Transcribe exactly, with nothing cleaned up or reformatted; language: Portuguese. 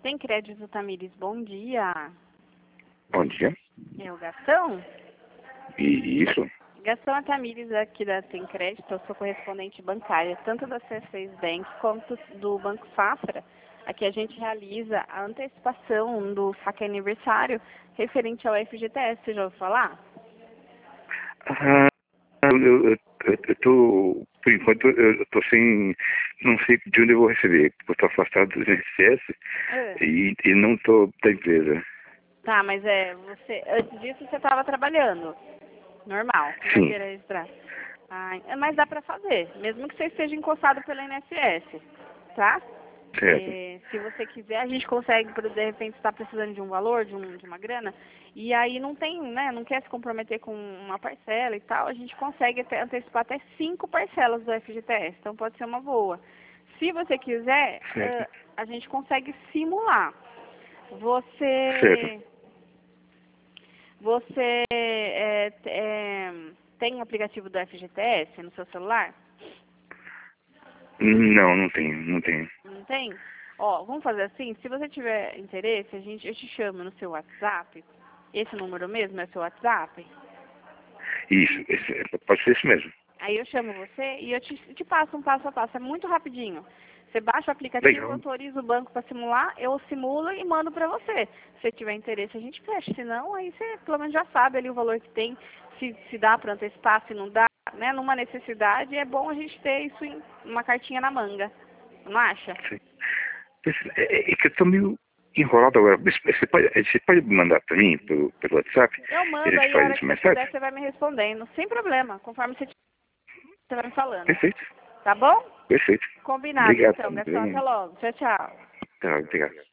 Tem crédito, Tamires, bom dia. Bom dia. É o Gastão? E isso? Gastão, é Tamires aqui da Tem Crédito, eu sou correspondente bancária, tanto da C seis Bank quanto do Banco Safra. Aqui a gente realiza a antecipação do saque aniversário referente ao F G T S, você já ouviu falar? Ah, eu, eu, eu, eu tô, por enquanto, eu tô sem, não sei de onde eu vou receber, porque eu tô afastado do I N S S É. e, e não tô da empresa. Tá, mas é, você, antes disso você estava trabalhando, normal, você vai Sim, querer registrar. Ah, mas dá para fazer, mesmo que você esteja encostado pelo I N S S, tá? certo. É, se você quiser, a gente consegue, por de repente, estar precisando de um valor, de, um, de uma grana, e aí não tem, né, não quer se comprometer com uma parcela e tal, a gente consegue até, antecipar até cinco parcelas do F G T S, então pode ser uma boa. Se você quiser, Certo. uh, a gente consegue simular. Certo. Você, você é, é, tem um aplicativo do F G T S no seu celular? Não, não tenho, não tenho. Não tem? Ó, vamos fazer assim, se você tiver interesse, a gente, eu te chamo no seu WhatsApp. Esse número mesmo é seu WhatsApp? Isso, esse, pode ser isso mesmo. Aí eu chamo você e eu te, te passo um passo a passo, é muito rapidinho. Você baixa o aplicativo, Legal. autoriza o banco para simular, eu simulo e mando para você. Se tiver interesse, a gente fecha. Se não, aí você pelo menos já sabe ali o valor que tem, se, se dá para antecipar, se não dá, né? Numa necessidade, é bom a gente ter isso em uma cartinha na manga. Não acha? Sim. Esse- É, é é que eu tô meio enrolado agora. Você pode, você pode mandar para mim pelo, pelo WhatsApp? Eu E a mando gente aí, a faz hora isso que você mais tarde? puder, você vai me respondendo. Sem problema, conforme você, você vai me falando. Perfeito, Tá bom? perfeito. Combinado, Obrigado. então. Gastão, até Bem, logo. Tchau, tchau. tá, obrigado.